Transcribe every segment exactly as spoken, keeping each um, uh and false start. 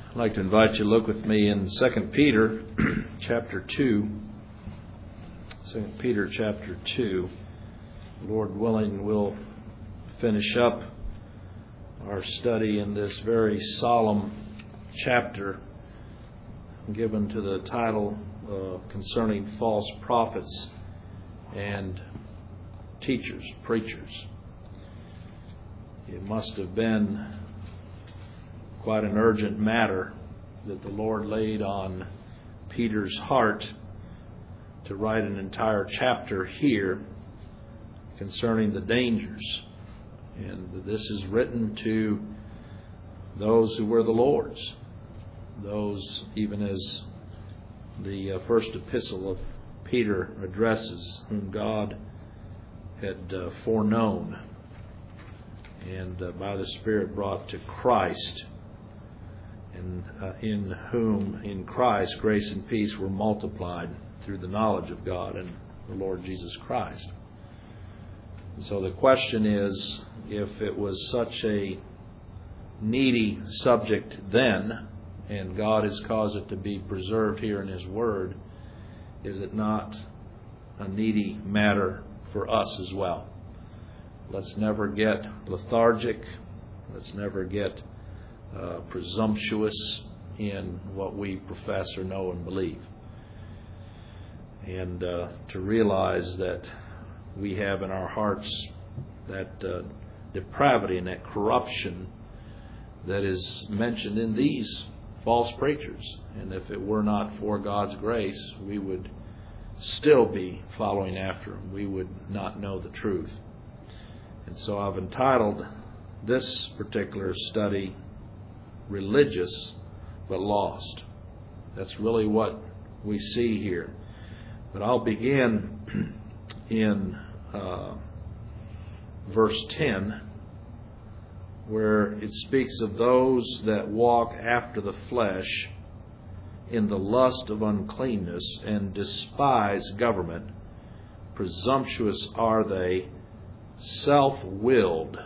I'd like to invite you to look with me in Second Peter chapter two. Second Peter chapter two. Lord willing, we'll finish up our study in this very solemn chapter given to the title uh, concerning false prophets and teachers, preachers. It must have been quite an urgent matter that the Lord laid on Peter's heart to write an entire chapter here concerning the dangers. And this is written to those who were the Lord's, those even as the uh, first epistle of Peter addresses, whom God had uh, foreknown and uh, by the Spirit brought to Christ, and uh, in whom, in Christ, grace and peace were multiplied through the knowledge of God and the Lord Jesus Christ. And so the question is, if it was such a needy subject then, and God has caused it to be preserved here in His Word, is it not a needy matter for us as well? Let's never get lethargic. Let's never get uh, presumptuous in what we profess or know and believe. And uh, to realize that we have in our hearts that uh, depravity and that corruption that is mentioned in these false preachers. And if it were not for God's grace, we would still be following after them. We would not know the truth. And so I've entitled this particular study, Religious but Lost. That's really what we see here. But I'll begin in uh, verse ten, where it speaks of those that walk after the flesh in the lust of uncleanness and despise government. Presumptuous are they, self-willed.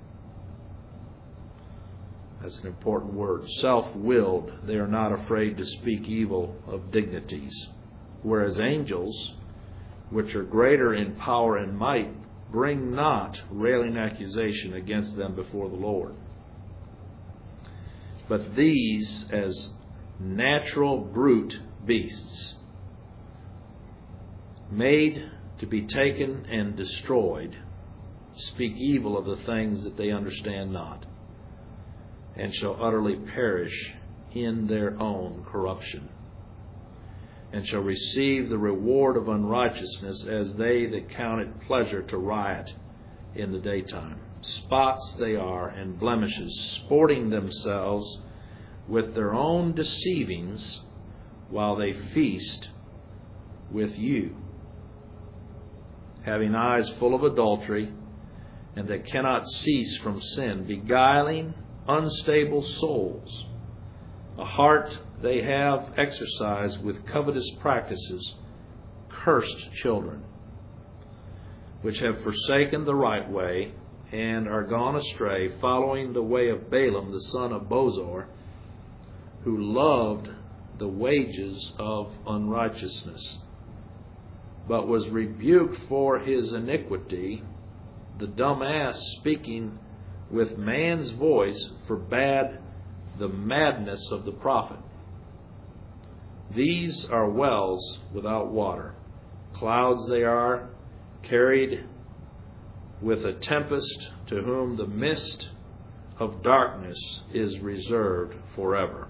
That's an important word. Self-willed. They are not afraid to speak evil of dignities. Whereas angels, which are greater in power and might, bring not railing accusation against them before the Lord. But these, as natural brute beasts, made to be taken and destroyed, speak evil of the things that they understand not, and shall utterly perish in their own corruption, and shall receive the reward of unrighteousness as they that count it pleasure to riot in the daytime. Spots they are and blemishes, sporting themselves with their own deceivings while they feast with you, having eyes full of adultery, and that cannot cease from sin, beguiling unstable souls. A heart they have exercised with covetous practices, cursed children, which have forsaken the right way and are gone astray, following the way of Balaam the son of Bosor, who loved the wages of unrighteousness, but was rebuked for his iniquity. The dumb ass, speaking with man's voice, forbade the madness of the prophet. These are wells without water. Clouds they are, carried with a tempest, to whom the mist of darkness is reserved forever.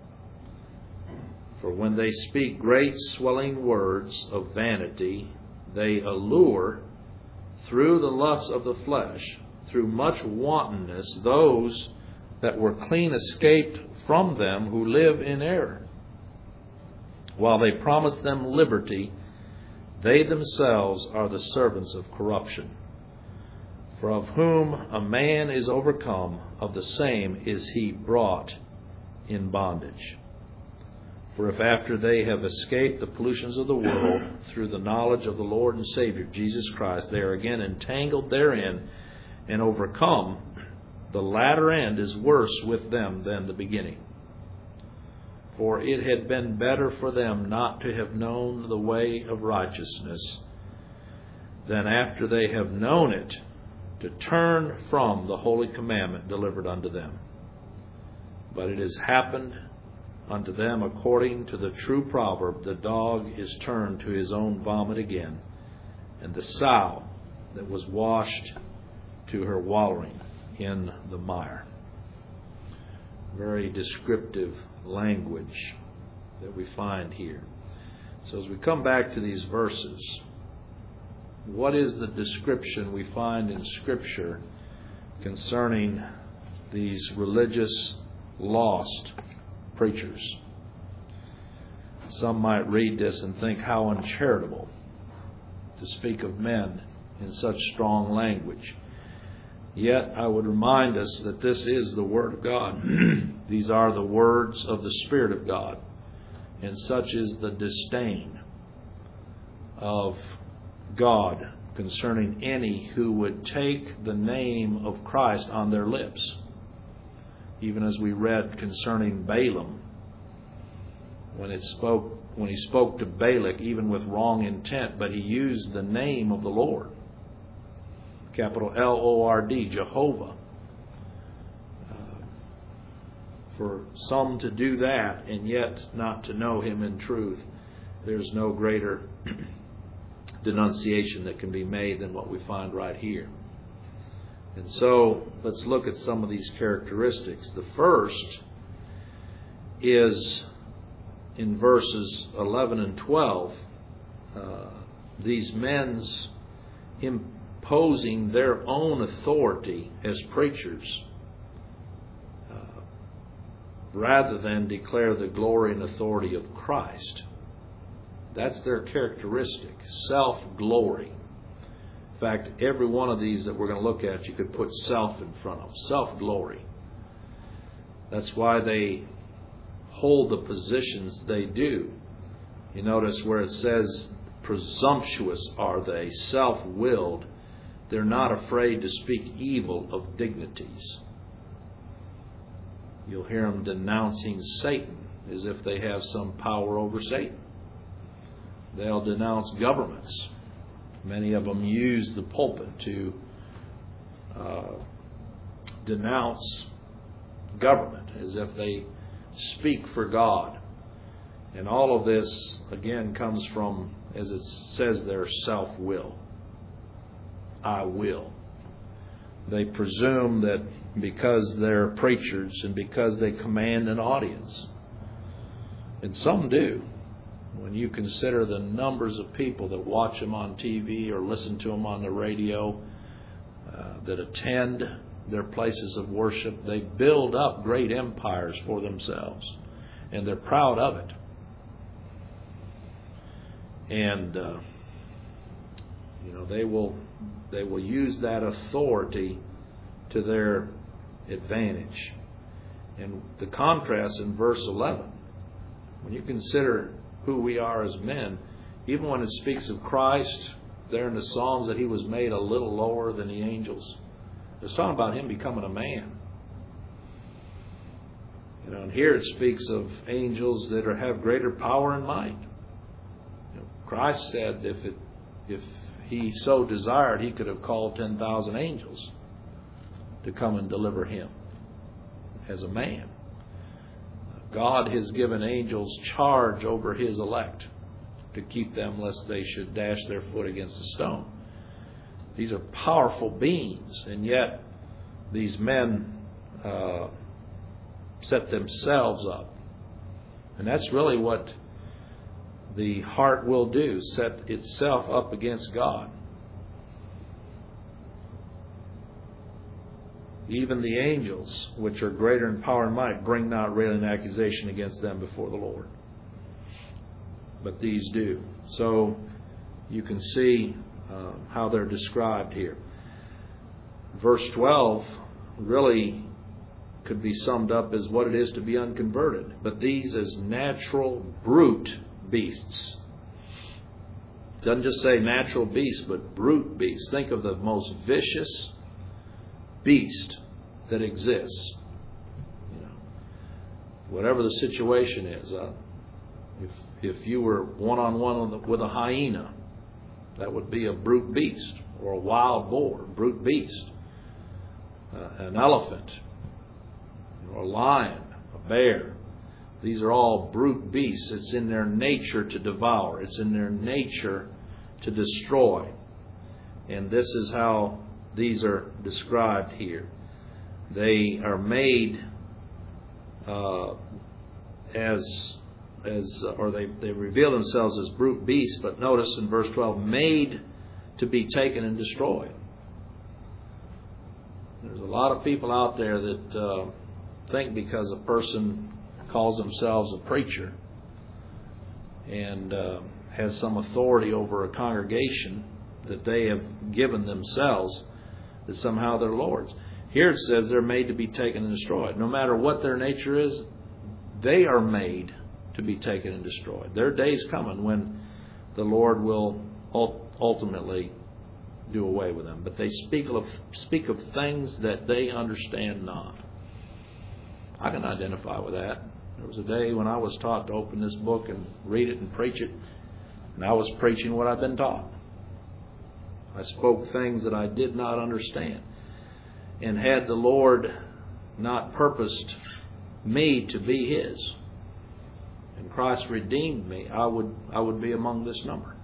For when they speak great swelling words of vanity, they allure through the lusts of the flesh, through much wantonness, those that were clean escaped from them who live in error. While they promise them liberty, they themselves are the servants of corruption. For of whom a man is overcome, of the same is he brought in bondage. For if after they have escaped the pollutions of the world through the knowledge of the Lord and Savior Jesus Christ, they are again entangled therein and overcome, the latter end is worse with them than the beginning. For it had been better for them not to have known the way of righteousness than after they have known it to turn from the holy commandment delivered unto them. But it has happened unto them according to the true proverb, the dog is turned to his own vomit again, and the sow that was washed to her wallowing in the mire. Very descriptive language that we find here. So as we come back to these verses, what is the description we find in Scripture concerning these religious lost preachers? Some might read this and think how uncharitable to speak of men in such strong language. Yet I would remind us that this is the Word of God. These are the words of the Spirit of God. And such is the disdain of God concerning any who would take the name of Christ on their lips. Even as we read concerning Balaam, when it spoke, when he spoke to Balak, even with wrong intent, but he used the name of the Lord. Capital L O R D, Jehovah. Uh, for some to do that and yet not to know Him in truth, there's no greater denunciation that can be made than what we find right here. And so let's look at some of these characteristics. The first is in verses eleven and twelve, uh, these men's imposing their own authority as preachers uh, rather than declare the glory and authority of Christ. That's their characteristic, self-glory. In fact, every one of these that we're going to look at, you could put self in front of. Self-glory. That's why they hold the positions they do. You notice where it says, presumptuous are they, self-willed. They're not afraid to speak evil of dignities. You'll hear them denouncing Satan as if they have some power over Satan. They'll denounce governments. Many of them use the pulpit to uh, denounce government as if they speak for God. And all of this, again, comes from, as it says there, self-will. I will. They presume that because they're preachers and because they command an audience, and some do, when you consider the numbers of people that watch them on T V or listen to them on the radio, uh, that attend their places of worship, they build up great empires for themselves, and they're proud of it. And uh, you know they will they will use that authority to their advantage. And the contrast in verse eleven, when you consider who we are as men, even when it speaks of Christ there in the Psalms that He was made a little lower than the angels, it's talking about Him becoming a man. You know, and here it speaks of angels that are, have greater power and might. You know, Christ said if it, if He so desired, He could have called ten thousand angels to come and deliver Him as a man. God has given angels charge over His elect to keep them lest they should dash their foot against a stone. These are powerful beings, and yet these men uh, set themselves up. And that's really what the heart will do, set itself up against God. Even the angels, which are greater in power and might, bring not railing accusation against them before the Lord. But these do. So you can see uh, how they're described here. Verse twelve really could be summed up as what it is to be unconverted. But these as natural brute beasts. Doesn't just say natural beasts, but brute beasts. Think of the most vicious beast that exists. You know, whatever the situation is. Uh, if if you were one-on-one with a hyena, that would be a brute beast, or a wild boar, brute beast. Uh, an elephant, or a lion, a bear. These are all brute beasts. It's in their nature to devour. It's in their nature to destroy. And this is how these are described here. They are made uh, as, as, or they, they reveal themselves as brute beasts, but notice in verse twelve, made to be taken and destroyed. There's a lot of people out there that uh, think because a person calls themselves a preacher and uh, has some authority over a congregation that they have given themselves, that somehow they're lords. Here it says they're made to be taken and destroyed. No matter what their nature is, they are made to be taken and destroyed. Their day's coming when the Lord will ultimately do away with them. But they speak of speak of things that they understand not. I can identify with that. There was a day when I was taught to open this book and read it and preach it, and I was preaching what I'd been taught. I spoke things that I did not understand. And had the Lord not purposed me to be His, and Christ redeemed me, I would I would be among this number.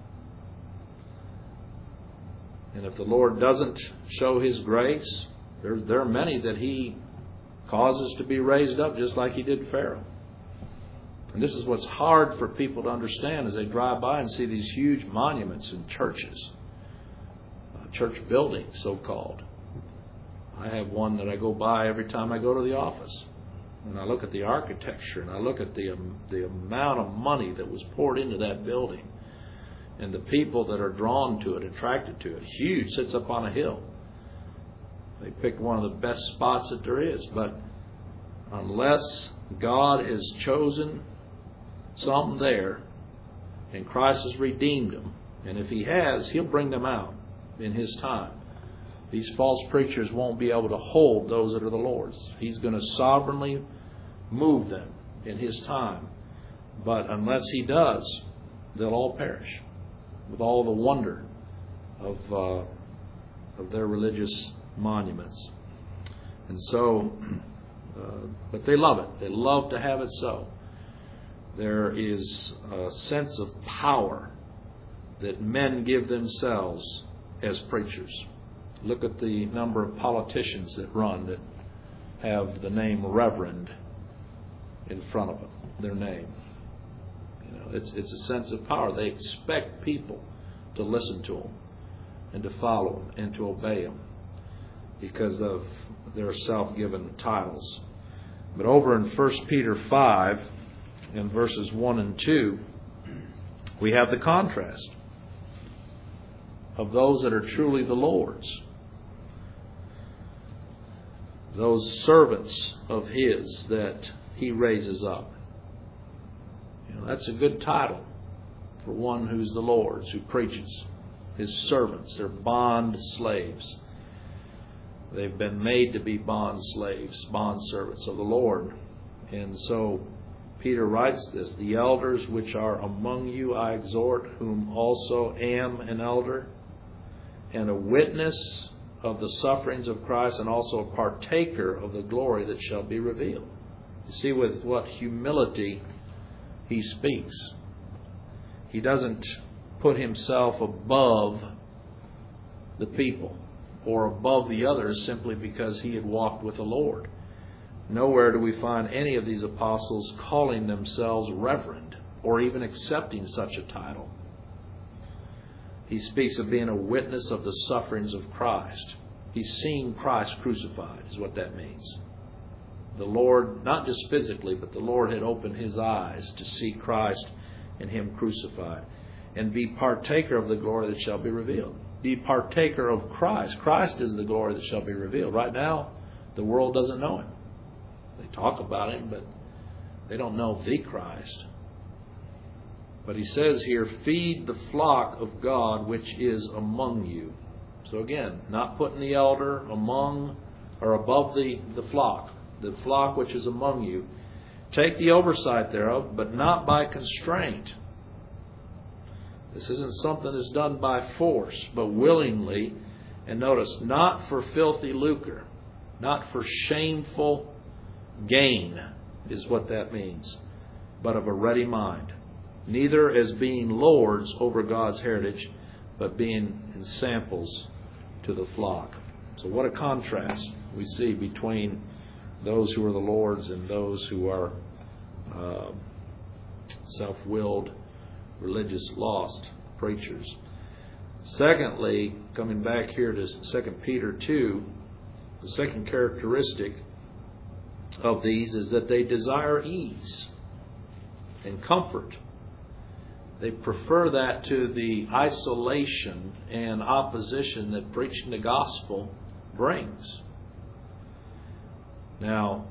And if the Lord doesn't show His grace, there, there are many that He causes to be raised up, just like He did Pharaoh. And this is what's hard for people to understand as they drive by and see these huge monuments in churches, uh, church buildings, so-called. I have one that I go by every time I go to the office. And I look at the architecture, and I look at the um, the amount of money that was poured into that building, and the people that are drawn to it, attracted to it. Huge, sits up on a hill. They picked one of the best spots that there is. But unless God has chosen some there, and Christ has redeemed them, and if He has, He'll bring them out in His time. These false preachers won't be able to hold those that are the Lord's. He's going to sovereignly move them in His time. But unless He does, they'll all perish with all the wonder of uh, of their religious monuments. And so, uh, but they love it. They love to have it so. There is a sense of power that men give themselves as preachers. Look at the number of politicians that run that have the name Reverend in front of them, their name. You know, it's it's a sense of power. They expect people to listen to them and to follow them and to obey them because of their self-given titles. But over in First Peter five, in verses one and two, we have the contrast of those that are truly the Lord's. Those servants of His that He raises up. You know, that's a good title for one who's the Lord's, who preaches. His servants, they're bond slaves. They've been made to be bond slaves, bond servants of the Lord. And so Peter writes this, the elders which are among you I exhort, whom also am an elder, and a witness of the sufferings of Christ, and also a partaker of the glory that shall be revealed. You see with what humility he speaks. He doesn't put himself above the people or above the others simply because he had walked with the Lord. Nowhere do we find any of these apostles calling themselves reverend or even accepting such a title. He speaks of being a witness of the sufferings of Christ. He's seen Christ crucified, is what that means. The Lord, not just physically, but the Lord had opened his eyes to see Christ and him crucified. And be partaker of the glory that shall be revealed. Be partaker of Christ. Christ is the glory that shall be revealed. Right now, the world doesn't know him. They talk about him, but they don't know the Christ. But he says here, feed the flock of God which is among you. So again, not putting the elder among or above the, the flock. The flock which is among you. take the oversight thereof, but not by constraint. This isn't something that's done by force, but willingly. And notice, not for filthy lucre, not for shameful gain is what that means, but of a ready mind. Neither as being lords over God's heritage, but being ensamples to the flock. So what a contrast we see between those who are the Lord's and those who are uh, self-willed, religious, lost preachers. Secondly, coming back here to Second Peter two, the second characteristic of these is that they desire ease and comfort. They prefer that to the isolation and opposition that preaching the gospel brings. Now,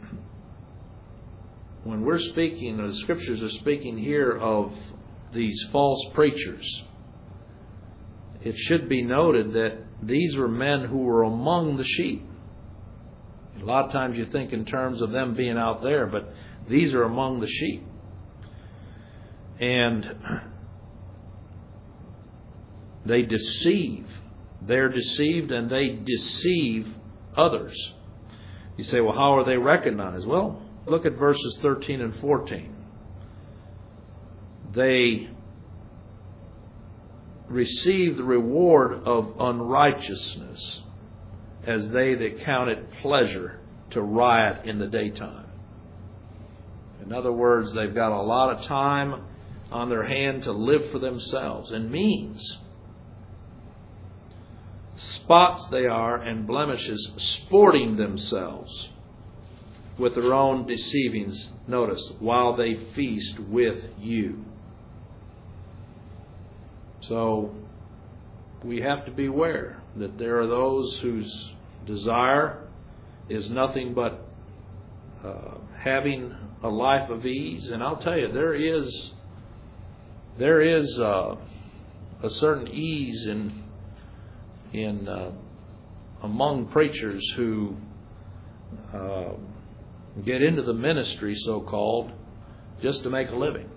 when we're speaking, the Scriptures are speaking here of these false preachers, it should be noted that these were men who were among the sheep. A lot of times you think in terms of them being out there, but these are among the sheep. And they deceive. They're deceived and they deceive others. You say, well, how are they recognized? Well, look at verses thirteen and fourteen. They receive the reward of unrighteousness as they that count it pleasure to riot in the daytime. In other words, they've got a lot of time on their hand to live for themselves and means. Spots they are and blemishes, sporting themselves with their own deceivings, notice, while they feast with you. So we have to beware that there are those whose desire is nothing but uh, having a life of ease. And I'll tell you, there is there is uh, a certain ease in in uh, among preachers who uh, get into the ministry, so-called, just to make a living.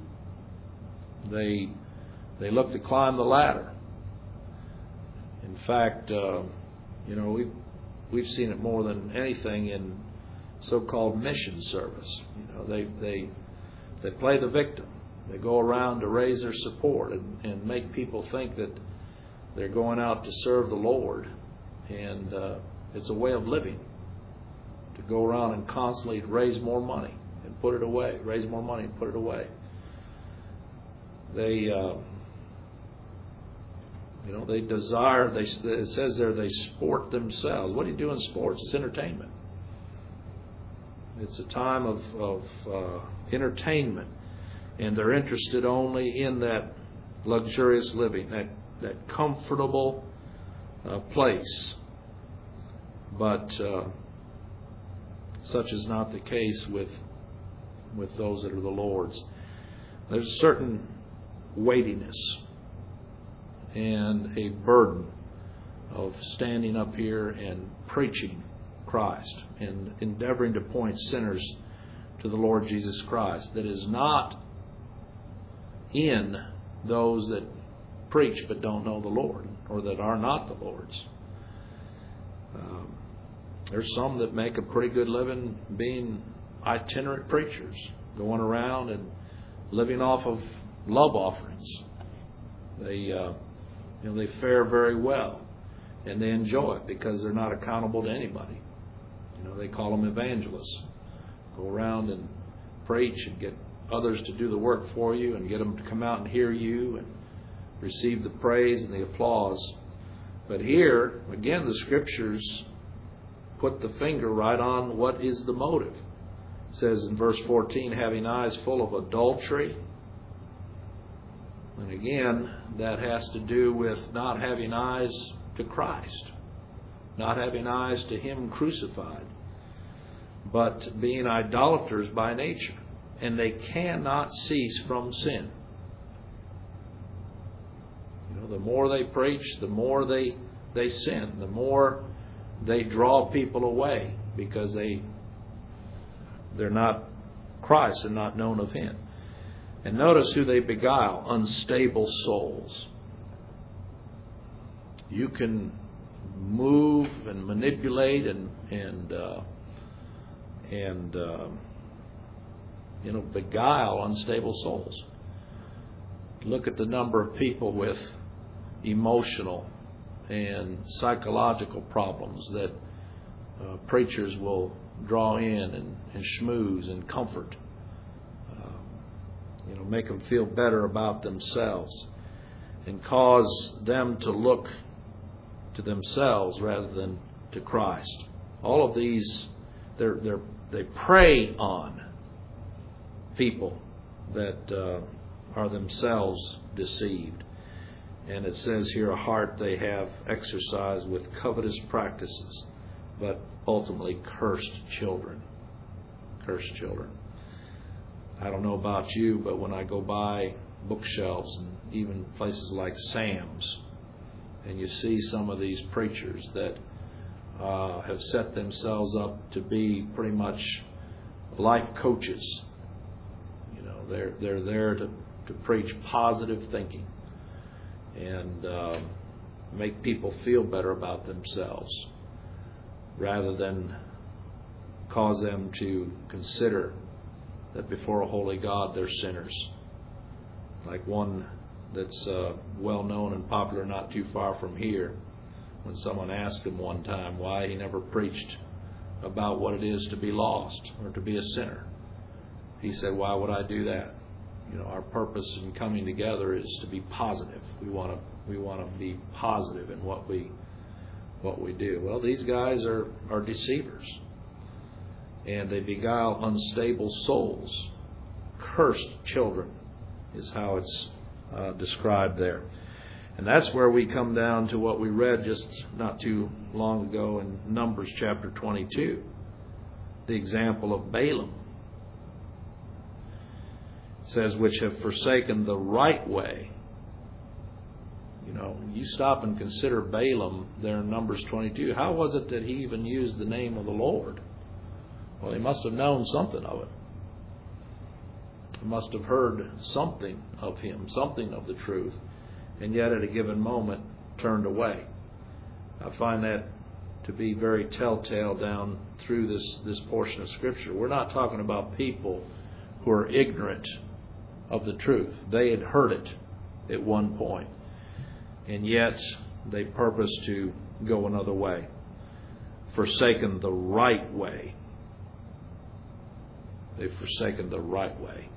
They they look to climb the ladder. In fact, uh, you know, we've we've seen it more than anything in so-called mission service. You know, they they they play the victim. They go around to raise their support and, and make people think that they're going out to serve the Lord, and uh, it's a way of living to go around and constantly raise more money and put it away, raise more money and put it away. They, uh, you know, they desire. They it says there they sport themselves. What do you do in sports? It's entertainment. It's a time of of uh, entertainment, and they're interested only in that luxurious living, that. that comfortable uh, place. But uh, such is not the case with with those that are the Lord's. There's a certain weightiness and a burden of standing up here and preaching Christ and endeavoring to point sinners to the Lord Jesus Christ that is not in those that preach but don't know the Lord, or that are not the Lord's. Um, there's some that make a pretty good living being itinerant preachers, going around and living off of love offerings. They, uh, you know, they fare very well, and they enjoy it because they're not accountable to anybody. You know, they call them evangelists. Go around and preach and get others to do the work for you, and get them to come out and hear you and receive the praise and the applause. But here, again, the Scriptures put the finger right on what is the motive. It says in verse fourteen, having eyes full of adultery. And again, that has to do with not having eyes to Christ, not having eyes to Him crucified, but being idolaters by nature. And they cannot cease from sin. You know, the more they preach, the more they they sin, the more they draw people away because they they're not Christ and not known of Him. And notice who they beguile: unstable souls. You can move and manipulate and and uh, and uh, you know beguile unstable souls. Look at the number of people with emotional and psychological problems that uh, preachers will draw in and, and schmooze and comfort. Uh, you know, make them feel better about themselves and cause them to look to themselves rather than to Christ. All of these, they're, they're, they prey on people that uh, are themselves deceived. And it says here, a heart they have exercised with covetous practices, but ultimately cursed children. Cursed children. I don't know about you, but when I go by bookshelves and even places like Sam's, and you see some of these preachers that uh, have set themselves up to be pretty much life coaches. You know, they're they're there to, to preach positive thinking and uh, make people feel better about themselves, rather than cause them to consider that before a holy God they're sinners. Like one that's uh, well known and popular not too far from here, when someone asked him one time why he never preached about what it is to be lost or to be a sinner. He said, "Why would I do that? You know, our purpose in coming together is to be positive. We want to we want to be positive in what we what we do." Well, these guys are, are deceivers, and they beguile unstable souls. Cursed children is how it's uh, described there. And that's where we come down to what we read just not too long ago in Numbers chapter twenty-two, the example of Balaam. It says, which have forsaken the right way. You know, you stop and consider Balaam there in Numbers twenty-two. How was it that he even used the name of the Lord? Well, he must have known something of it. He must have heard something of Him, something of the truth, and yet at a given moment turned away. I find that to be very telltale down through this, this portion of Scripture. We're not talking about people who are ignorant of the truth. They had heard it at one point, and yet they purpose to go another way, forsaken the right way. They've forsaken the right way.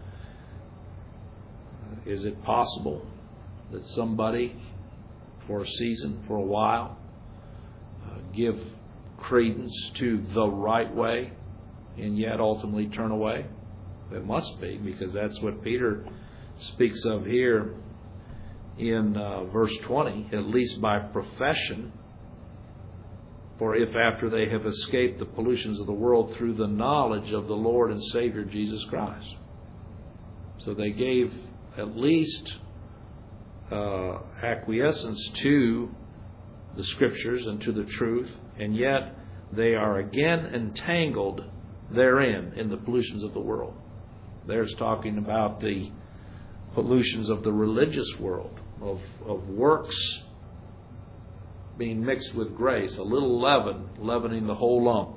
Is it possible that somebody, for a season, for a while, uh, give credence to the right way and yet ultimately turn away? It must be, because that's what Peter speaks of here in uh, verse twenty, at least by profession. For if after they have escaped the pollutions of the world through the knowledge of the Lord and Savior Jesus Christ. So they gave at least uh, acquiescence to the Scriptures and to the truth, and yet they are again entangled therein in the pollutions of the world. There's talking about the pollutions of the religious world, of, of works being mixed with grace, a little leaven leavening the whole lump.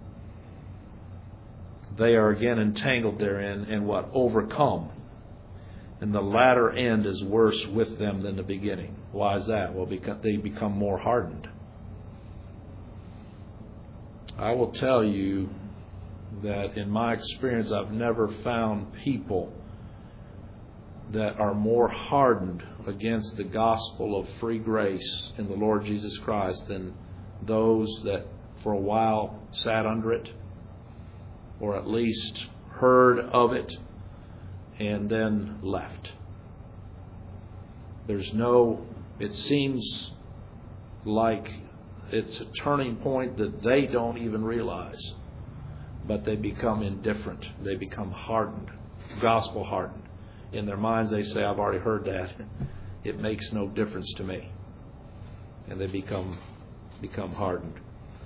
They are again entangled therein and what? Overcome. And the latter end is worse with them than the beginning. Why is that? Well, because they become more hardened. I will tell you that in my experience, I've never found people that are more hardened against the gospel of free grace in the Lord Jesus Christ than those that for a while sat under it, or at least heard of it and then left. There's no, it seems like it's a turning point that they don't even realize, but they become indifferent. They become hardened, gospel hardened. In their minds they say, I've already heard that. It makes no difference to me. And they become become hardened.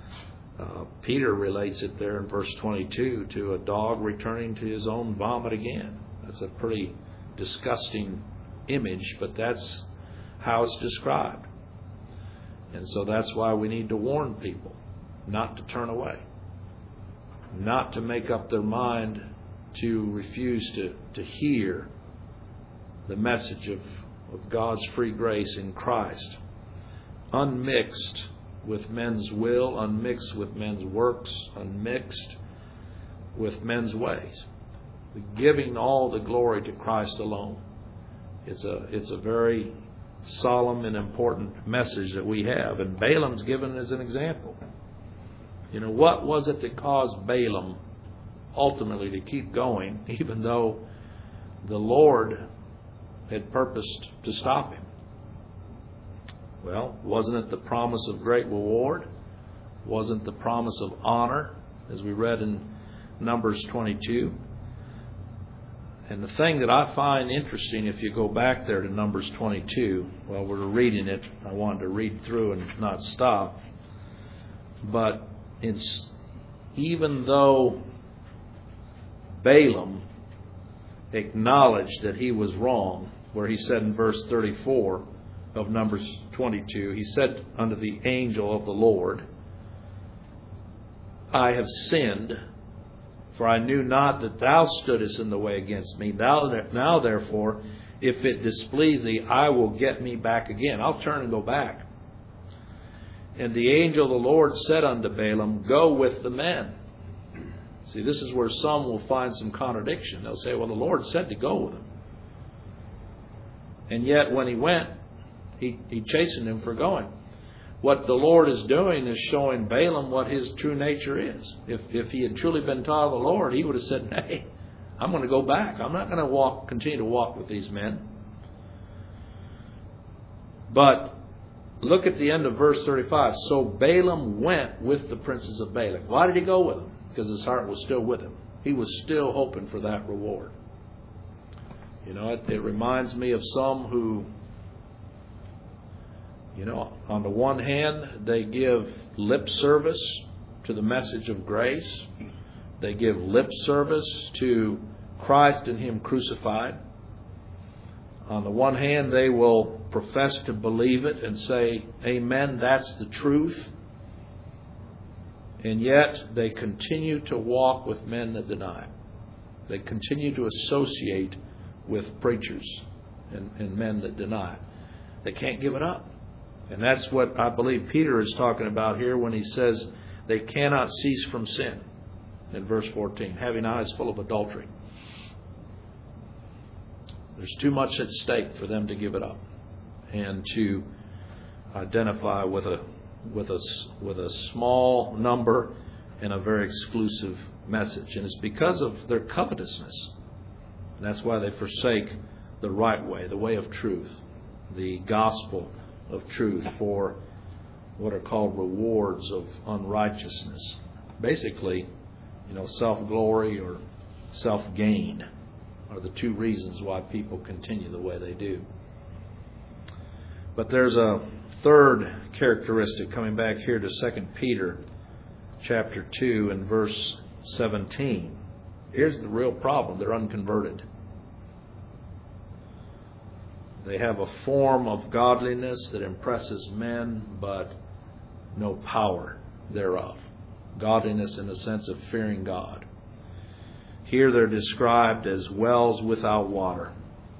Uh, Peter relates it there in verse twenty-two to a dog returning to his own vomit again. That's a pretty disgusting image, but that's how it's described. And so that's why we need to warn people not to turn away, not to make up their mind to refuse to, to hear the message of, of God's free grace in Christ, unmixed with men's will, unmixed with men's works, unmixed with men's ways, giving all the glory to Christ alone. It's a it's a very solemn and important message that we have, and Balaam's given as an example. You know, what was it that caused Balaam ultimately to keep going, even though the Lord had purposed to stop him? Well, wasn't it the promise of great reward? Wasn't the promise of honor, as we read in Numbers twenty-two? And the thing that I find interesting, if you go back there to Numbers twenty-two, while we're reading it, I wanted to read through and not stop. But it's, even though Balaam acknowledged that he was wrong, where he said in verse thirty-four of Numbers twenty-two, he said unto the angel of the Lord, I have sinned, for I knew not that thou stoodest in the way against me. Thou, now therefore, if it displease thee, I will get me back again. I'll turn and go back. And the angel of the Lord said unto Balaam, go with the men. See, this is where some will find some contradiction. They'll say, well, the Lord said to go with him. And yet when he went, he, he chastened him for going. What the Lord is doing is showing Balaam what his true nature is. If if he had truly been taught of the Lord, he would have said, hey, I'm going to go back. I'm not going to walk, continue to walk with these men. But look at the end of verse thirty-five. So Balaam went with the princes of Balak. Why did he go with them? Because his heart was still with him. He was still hoping for that reward. You know, it, it reminds me of some who, you know, on the one hand, they give lip service to the message of grace. They give lip service to Christ and Him crucified. On the one hand, they will profess to believe it and say, amen, that's the truth. And yet, they continue to walk with men that deny. They continue to associate with preachers and, and men that deny. They can't give it up. And that's what I believe Peter is talking about here when he says they cannot cease from sin. In verse fourteen, having eyes full of adultery. There's too much at stake for them to give it up and to identify with a with a with a small number and a very exclusive message. And it's because of their covetousness. And that's why they forsake the right way, the way of truth, the gospel of truth, for what are called rewards of unrighteousness. Basically, you know, self-glory or self-gain are the two reasons why people continue the way they do. But there's a third characteristic coming back here to Second Peter chapter two and verse seventeen. Here's the real problem. They're unconverted. They have a form of godliness that impresses men, but no power thereof. Godliness in the sense of fearing God. Here they're described as wells without water.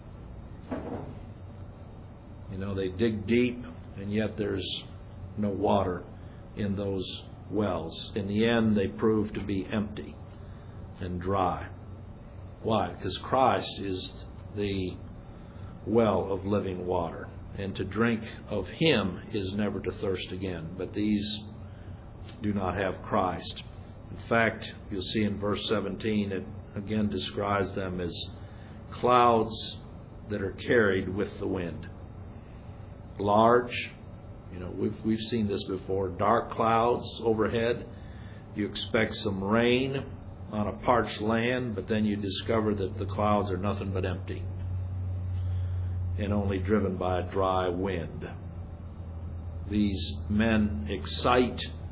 You know, they dig deep, and yet there's no water in those wells. In the end, they prove to be empty and dry. Why? Because Christ is the well of living water, and to drink of Him is never to thirst again. But these do not have Christ. In fact, you'll see in verse seventeen, it again describes them as clouds that are carried with the wind. Large, you know, we've we've seen this before. Dark clouds overhead. You expect some rain on a parched land, but then you discover that the clouds are nothing but empty and only driven by a dry wind. These men excite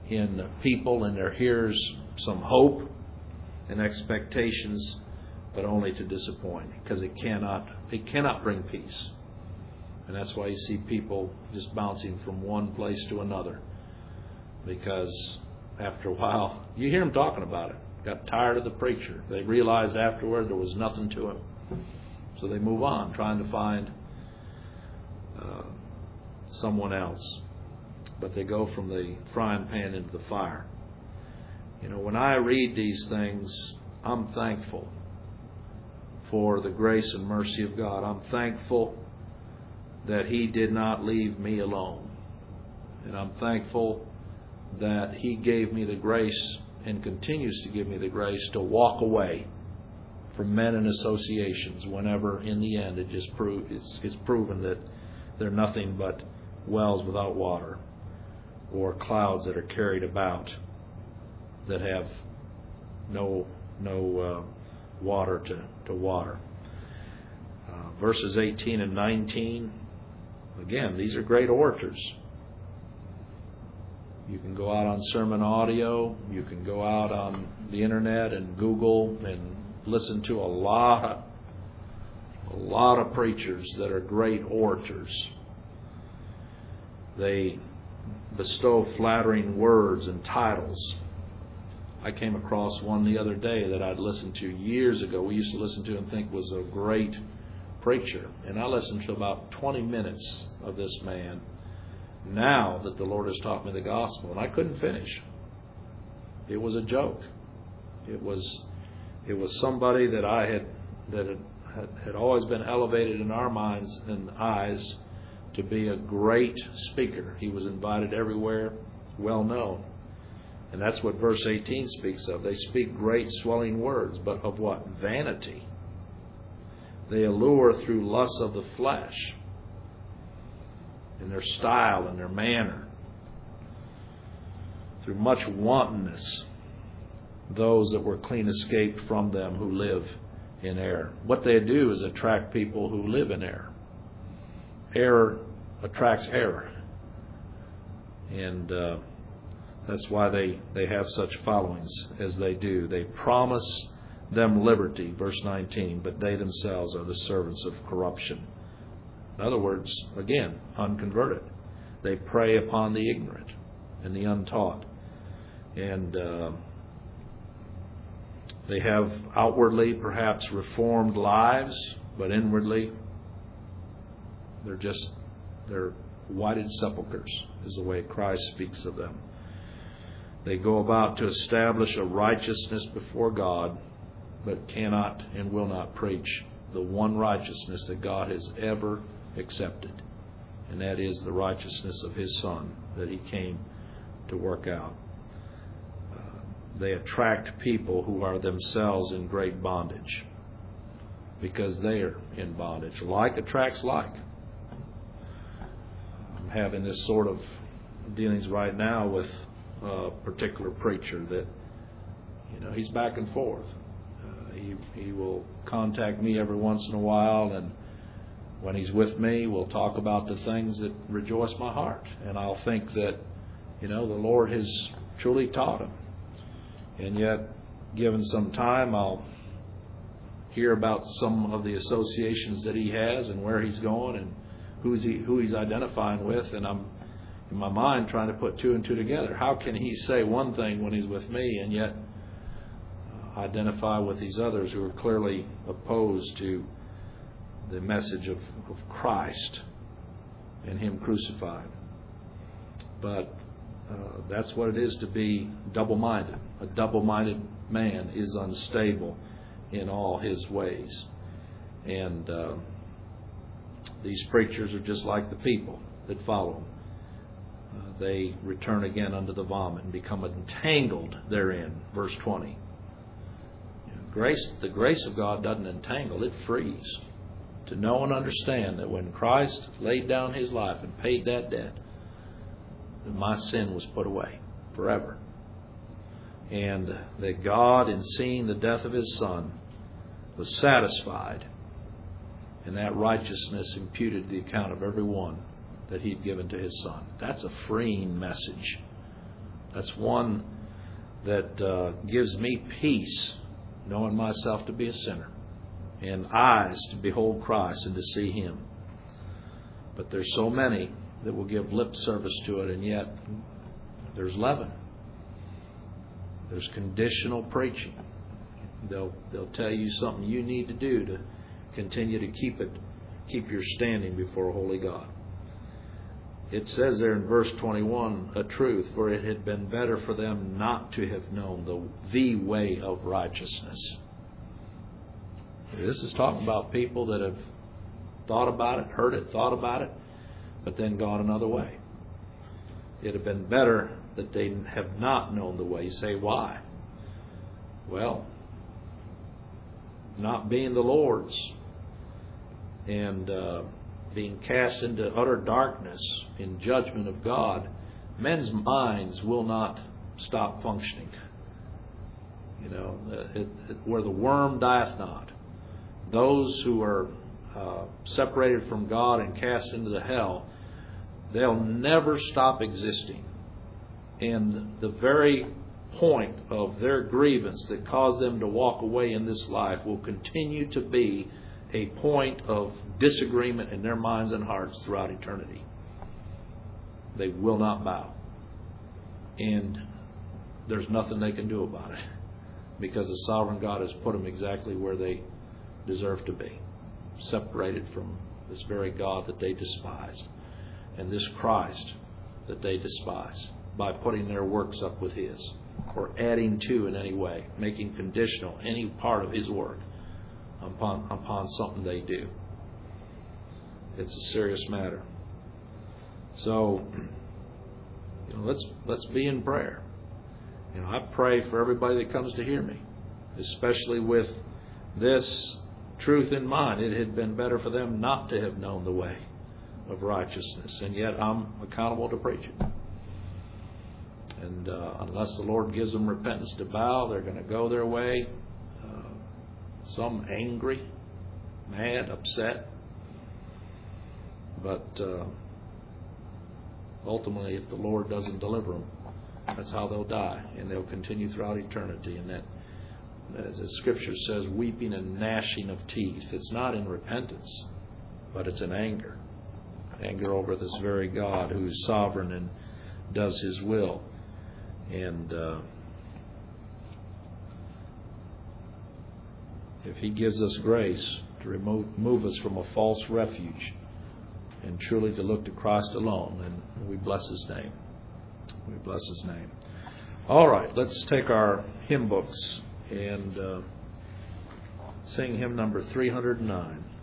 in people and their hearers some hope and expectations, but only to disappoint, because it cannot it cannot bring peace. And that's why you see people just bouncing from one place to another, because after a while, you hear them talking about it. Got tired of the preacher. They realized afterward there was nothing to him. So they move on, trying to find uh, someone else. But they go from the frying pan into the fire. You know, when I read these things, I'm thankful for the grace and mercy of God. I'm thankful that He did not leave me alone. And I'm thankful that He gave me the grace and continues to give me the grace to walk away from men and associations whenever, in the end, it just prove, it's, it's proven that they're nothing but wells without water, or clouds that are carried about that have no no uh, water to, to water. Uh, verses eighteen and nineteen, again, these are great orators. You can go out on sermon audio, you can go out on the internet and Google and listen to a lot of, a lot of preachers that are great orators. They bestow flattering words and titles. I came across one the other day that I'd listened to years ago. We used to listen to and think was a great preacher. And I listened to about twenty minutes of this man now that the Lord has taught me the gospel. And I couldn't finish. It was a joke. It was it was somebody that I had that had, had, had always been elevated in our minds and eyes to be a great speaker. He was invited everywhere, well known. And that's what verse eighteen speaks of. They speak great swelling words, but of what? Vanity. They allure through lusts of the flesh, in their style and their manner, through much wantonness, those that were clean escaped from them who live in error. What they do is attract people who live in error. Error attracts error. And uh, that's why they, they have such followings as they do. They promise them liberty, verse nineteen, but they themselves are the servants of corruption. In other words, again, unconverted. They prey upon the ignorant and the untaught. And uh, they have outwardly perhaps reformed lives, but inwardly they're just, they're whited sepulchres, is the way Christ speaks of them. They go about to establish a righteousness before God, but cannot and will not preach the one righteousness that God has ever accepted. And that is the righteousness of His Son that He came to work out. Uh, they attract people who are themselves in great bondage because they are in bondage. Like attracts like. I'm having this sort of dealings right now with a particular preacher that, you know, he's back and forth. Uh, he, he will contact me every once in a while, and when he's with me, we'll talk about the things that rejoice my heart. And I'll think that, you know, the Lord has truly taught him. And yet, given some time, I'll hear about some of the associations that he has and where he's going and who's he, who he's identifying with. And I'm, in my mind, trying to put two and two together. How can he say one thing when he's with me and yet uh, identify with these others who are clearly opposed to the message of, of Christ and Him crucified? But uh, that's what it is to be double-minded. A double-minded man is unstable in all his ways. And uh, these preachers are just like the people that follow them. Uh, they return again unto the vomit and become entangled therein. Verse twenty. You know, grace, the grace of God doesn't entangle, it frees. To know and understand that when Christ laid down His life and paid that debt, that my sin was put away forever. And that God, in seeing the death of His Son, was satisfied, and that righteousness imputed the account of every one that He'd given to His Son. That's a freeing message That's one that uh, gives me peace, knowing myself to be a sinner, and eyes to behold Christ and to see Him. But there's so many that will give lip service to it, and yet there's leaven. There's conditional preaching. They'll they'll tell you something you need to do to continue to keep it, keep your standing before a holy God. It says there in verse twenty-one a truth, for it had been better for them not to have known the, the way of righteousness. This is talking about people that have thought about it, heard it, thought about it, but then gone another way. It had been better that they have not known the way. You say, why? Well, not being the Lord's and uh, being cast into utter darkness in judgment of God, men's minds will not stop functioning. You know, it, it, where the worm dieth not. Those who are uh, separated from God and cast into the hell, they'll never stop existing. And the very point of their grievance that caused them to walk away in this life will continue to be a point of disagreement in their minds and hearts throughout eternity. They will not bow. And there's nothing they can do about it, because the sovereign God has put them exactly where they deserve to be, separated from this very God that they despise, and this Christ that they despise, by putting their works up with His, or adding to in any way, making conditional any part of His work upon upon something they do. It's a serious matter. So, you know, let's let's be in prayer. You know, I pray for everybody that comes to hear me, especially with this truth in mind. It had been better for them not to have known the way of righteousness, and yet I'm accountable to preach it. And uh, unless the Lord gives them repentance to bow, they're going to go their way. Uh, some angry, mad, upset. But uh, ultimately, if the Lord doesn't deliver them, that's how they'll die. And they'll continue throughout eternity. And that, as the Scripture says, weeping and gnashing of teeth. It's not in repentance, but it's in anger. Anger over this very God who is sovereign and does His will. And uh, if He gives us grace to remove, remove us from a false refuge and truly to look to Christ alone, then we bless His name. We bless His name. All right, let's take our hymn books and uh, sing hymn number three hundred nine.